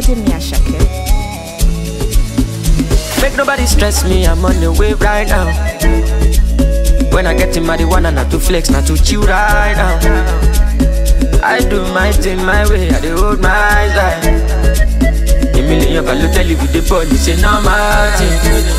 Vladimir Shake. Make nobody stress me, I'm on the wave right now. When I get in marijuana, not to flex, not to chill right now. I do my thing my way, I do hold my side. A million balloon tell you with the police, say no matter.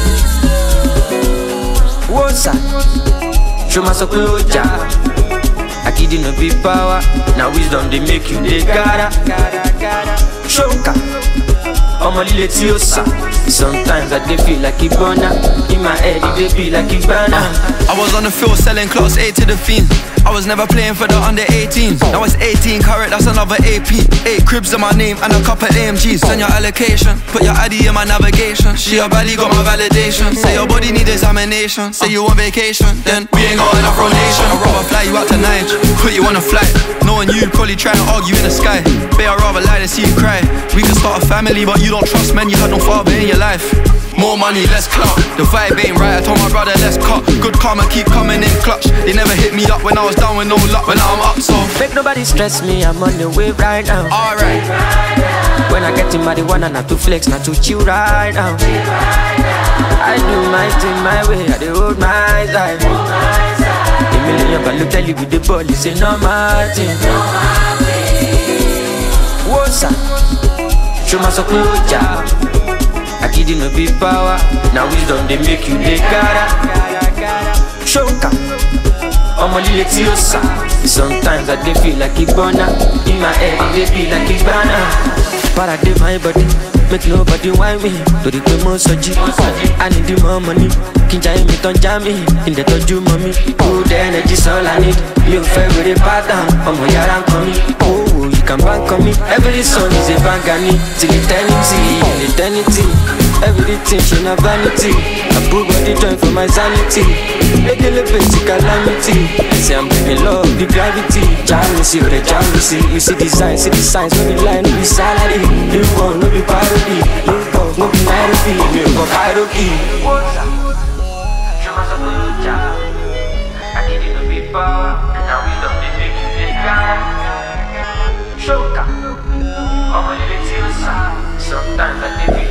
What's up? Show my soul, I kid no be power. Now wisdom they make you they gotta. Shoka, I'm a little tiosa. Sometimes I dey feel like Ibona. In my head it dey be like Ibana. I was on the field selling class A to the fiends. I was never playing for the under 18s. Now it's 18 carat, that's another AP. 8 cribs in my name and a couple AMGs. Send your allocation, put your ID in my navigation. She a baddie, got my validation. Say your body need examination. Say you on vacation, then we ain't got enough rotation. I'd rather fly you out to Niger, put you on a flight. Knowing you'd probably try and argue in the sky. Babe, I'd rather lie than see you cry. We could start a family, but you don't trust men. You had no father in your life. More money, less clout. The vibe ain't right, I told my brother let's cut. Good karma keep coming in clutch. They never hit me up when I was down with no luck. But now I'm up, so make nobody stress me, I'm on the wave right now. Alright. When I get in marijuana, not to flex, not to chill right now. I do my thing my way, I do hold my side. A million balloon tell you with the police, say no matter. What's up? Show my soul, I kid no be power. Now wisdom they make you they gotta. Shoka, I'm a little tiosa. Sometimes I dey feel like Ibona. In my head it dey be like Ibana. Paradise my body, make nobody whine me. Do the demo soji, I need the more money. Kinja me ton jammy, in the toju mommy. Good energy's all I need. You favorite pattern, I'm a yaran coming. Oh, you can bank on me. Every song is a bangani. Till eternity. Everything she na vanity. I put body joint for my sanity. Make a little bit calamity. I say I'm bringing love, the gravity. Jealousy, the jealousy. You see the signs, no be lie, no be salary. You want, no be parody. You go, no be Nairobi. You go Kairoki. I need it to be power. Now we don't make you big guy. Shoka, I'm a little tiosa. Sometimes I think